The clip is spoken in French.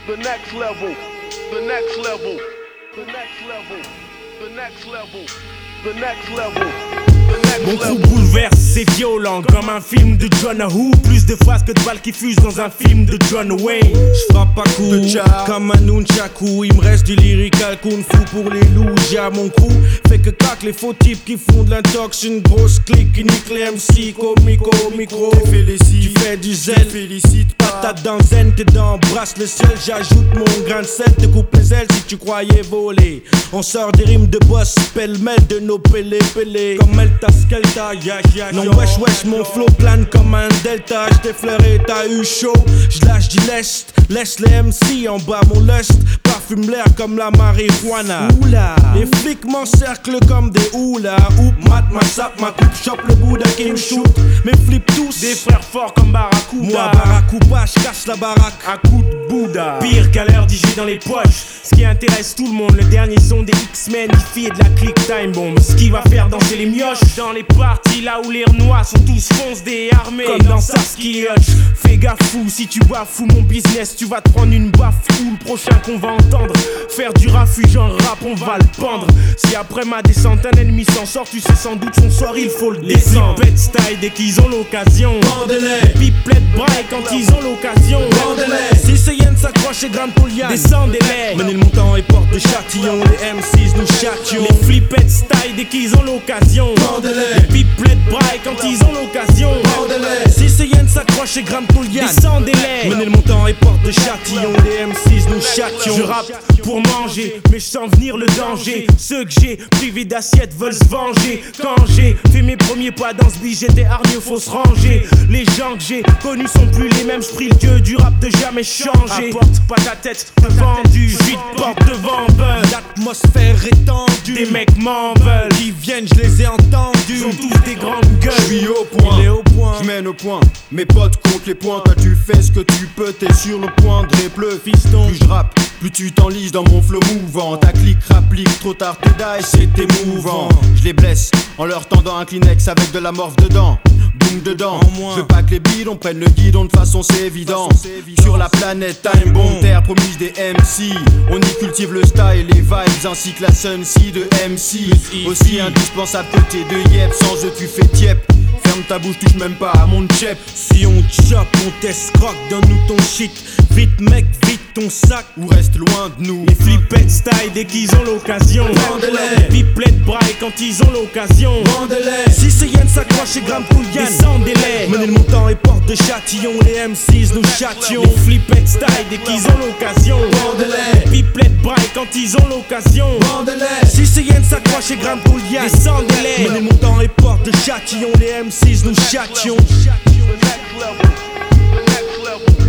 the next level, the next level, the next level, the next level, the next level. Mon crew bouleverse, c'est violent comme un film de John Woo. Plus de phrases que de balles qui fusent dans un film de John Wayne. J'frappe à coups comme un nunchaku. Il me reste du lyrical kung fu pour les loups. J'ai à mon crew, fait que cac les faux types qui font de l'intox. Une grosse clique qui nique les MC. Comico au micro, tu fais du zèle. Patate dans zen, t'es dans brasse le ciel. J'ajoute mon grain de sel, te coupe les ailes si tu croyais voler. On sort des rimes de boss, pêle-mêle de nos pélés. Comme Elta Skelta, non wesh wesh, mon flow plane comme un delta. J't'ai flairé, t'as eu chaud, j'lâche du lest. Laisse les MC en bas mon lust. Parfume l'air comme la marijuana. Oula, les flics m'encerclent comme des houlas. Oup, mat, ma sap, ma coupe, chope le Bouddha qui me shoot. Mes flips tous, des frères forts comme Barracuda. Moi Barracuda, j'casse la baraque à coup de Bouddha. Pire qu'à l'heure d'IG dans les poches. Ce qui intéresse tout le monde, le dernier son des X-Men, Ify et de la click time bomb. Ce qui va faire danser les mioches dans les parties là où les renois sont tous foncés et armés comme dans Saskia Hutch. Fais gaffe fou, si tu bafoues mon business, tu vas te prendre une baffe ou le prochain qu'on va entendre faire du refuge en rap, on va le pendre. Si après ma descente un ennemi s'en sort, tu sais sans doute son sort, il faut le descendre. Les flippettes style dès qu'ils ont l'occasion, bandez-les. Pipelettes braille quand ils ont l'occasion, bandez-les. Si c'est Yen s'accroche et Grande Poliane, descendez-les. Menez le montant et porte de châtillon, les M6 nous châtions. Les flippettes style dès qu'ils ont l'occasion, bandez-les. Les pipelettes braille quand ils ont l'occasion, bandez-les. Si c'est Yen s'accroche et Grande Poliane, descendez-les. Menez le montant et porte de châtillon, les M6 nous châtions. Je rappe pour manger, mais je sens venir le danger. Ceux que j'ai privés d'assiette veulent se venger. Quand j'ai fait mes premiers pas dans ce billet, j'étais hargneux, faut se ranger. Les gens que j'ai connus sont plus les mêmes, j'prie le dieu du rap de jamais changer. Apporte pas ta tête vendue, j'vide porte devant buzz. L'atmosphère est tendue, des mecs m'en veulent. Ils viennent, je les ai entendus, sont tous des grandes gueules. J'suis au point, il est au point, j'mène au point. Mes potes comptent les points, toi tu fais ce que tu peux, t'es sur le point de répleu. Fiston, plus j'rappe, plus tu t'enlises dans mon flow mouvant. Ta clique rapplique, trop tard te die, c'est émouvant. Je les blesse en leur tendant un Kleenex avec de la morphe dedans. Boum dedans, je veux pas que les bidons prennent le guidon, de façon c'est évident. Sur la planète Time Bomb, terre promise des MC. On y cultive le style, les vibes ainsi que la Sun-C de MC. Aussi indispensable côté de Yep, sans eux tu fais tiep. Ferme ta bouche, touche même pas à mon chep. Si on chope, on teste croque, donne-nous ton shit. Vite mec, vite ton sac, ou reste loin de nous. Les flippettes style dès qu'ils ont l'occasion, bandez-les. Les pipelettes braille quand ils ont l'occasion, bandez-les. Si c'est Yen s'accroche et Grande Poliane, descendez-les. Menez le montant et porte de châtillon, les M6 nous châtions. Les flippettes style dès qu'ils ont l'occasion, bandez-les. Les pipelettes braille quand ils ont l'occasion, bandez-les. Si c'est Yen s'accroche et Grande Poliane, descendez-les. Menez le montant et porte de châtillon, les M6 nous châtions. The next level, the next level.